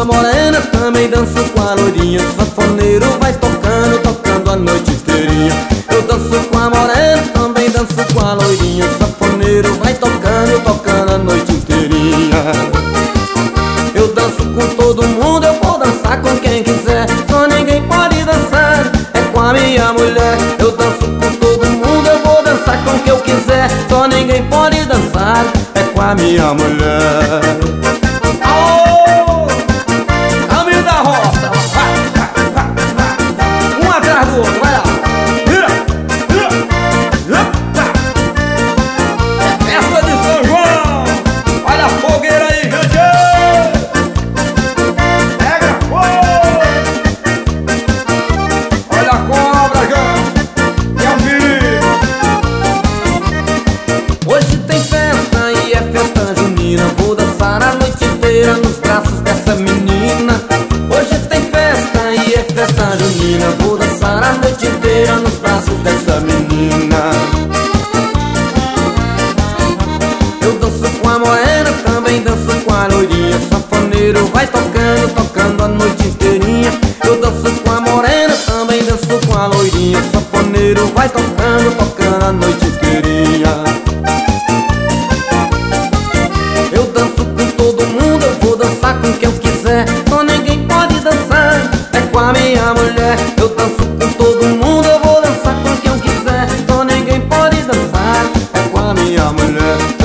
morena, também danço com a loirinha. Sanfoneiro vai tocando, tocando a noite inteirinha. Eu danço com a morena, também danço com a loirinha. Sanfoneiro vai tocando, tocando a noite inteirinha. Eu danço com todo mundo, eu vou dançar com quem quiser. Só ninguém pode dançar, é com a minha mulher. Eu danço com todo mundo, eu vou dançar com quem eu quiser. Só ninguém pode dançar, é com a minha mulher. Caminho da roça, um atrás do outro, vai lá. É festa de São João. Olha a fogueira aí, gente. Pega fogo. Olha a cobra, gente. E a vida. Hoje tem festa e é festa junina. Vou dançar a noite inteira nos braços dessa menina. Hoje tem festa e é festa junina. Vou dançar a noite inteira nos braços dessa menina. Eu danço com a morena, também danço com a loirinha. Sanfoneiro vai tocando, tocando a noite inteirinha. Eu danço com a morena, também danço com a loirinha. Sanfoneiro vai tocando, tocando a noite inteirinha. Eu danço com todo mundo, eu vou dançar com quem eu quiser. Só ninguém pode dançar, é com a minha mulher. Eu danço com todo mundo, eu vou dançar com quem eu quiser. Só ninguém pode dançar, é com a minha mulher.